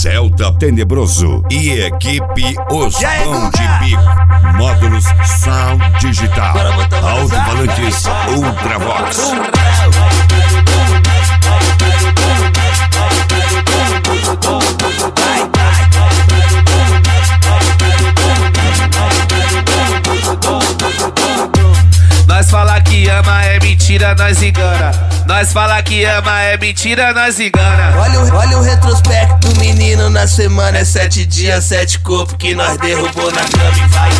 Celta Tenebroso e equipe Os Pão de Bico. Módulos Sound Digital. Alto-falantes Ultravox. Nós fala que ama é mentira, nós engana. Nós fala que ama é mentira, nós engana. Olha o retrospecto do menino na semana. É 7 dias, 7 corpos que nós derrubou na cama e vai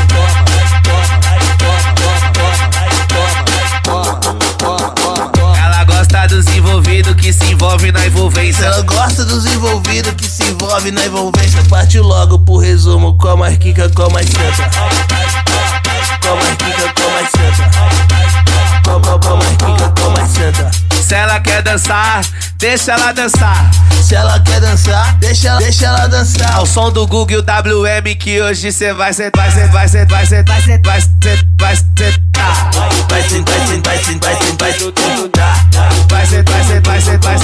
toma. Ela gosta dos envolvidos que se envolve na envolvência. Ela gosta dos envolvidos que se envolve na envolvência. Parte logo pro resumo, com mais quica, com mais senta. Com mais quica, com mais senta. Com mais quica, com mais senta. Se ela quer dançar, deixa ela dançar. Se ela quer dançar, deixa ela dançar. Ao som do Google WM que hoje cê vai sentar. Vai sentar. Vai sentar. Vai sentar. Vai sentar. Vai sentar.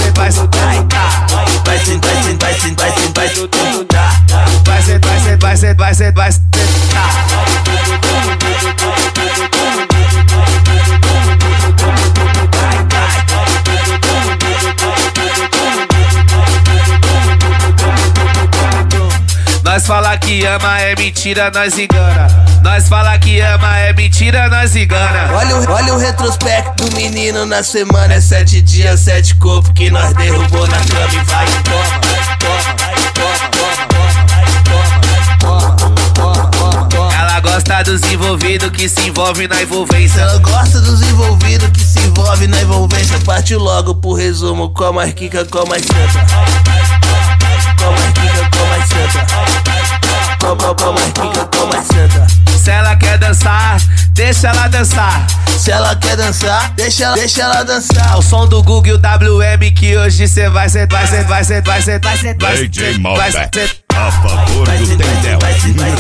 Nós fala que ama é mentira, nós engana. Nós fala que ama é mentira, nós engana. Olha o retrospecto do menino na semana. É 7 dias, 7 corpos que nós derrubou na cama e vai toma. Ela gosta dos envolvidos que se envolve na envolvência. Ela gosta dos envolvidos que se envolve na envolvência. Parte logo pro resumo, com mais quica, com mais senta. Com mais quica, com mais senta. Com mais quica, com mais senta. Se ela quer dançar, deixa ela dançar. Se ela quer dançar, deixa ela dançar. Ao som do Google WM que hoje cê vai sentar. DJ Malbec, a favor do Tendel. Vai sentar.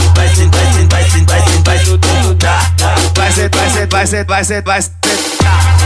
Vai sentar.